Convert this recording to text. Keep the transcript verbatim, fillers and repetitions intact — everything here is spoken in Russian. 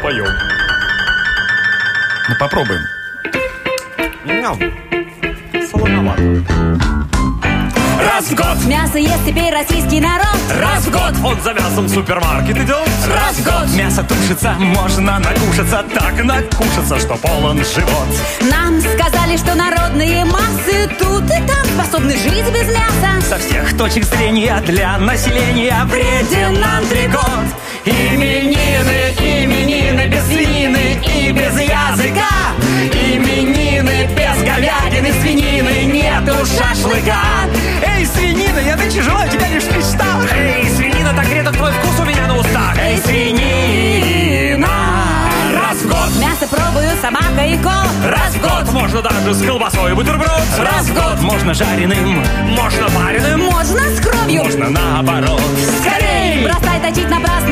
твою. Ну, попробуем. Ням. Солоновато. Раз в год мясо ест теперь российский народ. Раз в год он за мясом в супермаркет идет. Раз в год мясо тушится, можно накушаться, так накушаться, что полон живот. нам сказали, что народные массы тут и там способны жить без мяса. Со всех точек зрения для населения вреден антрекот. Именины, именины без свинины и без языка. Именины без говядины, свинины, нету шашлыка. Эй, свинина, я нынче желаю тебя лишь в мечтах. Эй, свинина, так редок твой вкус у меня на устах. Эй, свинина. Раз в год Мясо пробую собака и кот. Раз в год можно даже с колбасой бутерброд. Раз в год можно жареным, можно пареным, Можно с кровью. можно наоборот. скорей! Бросай точить напрасно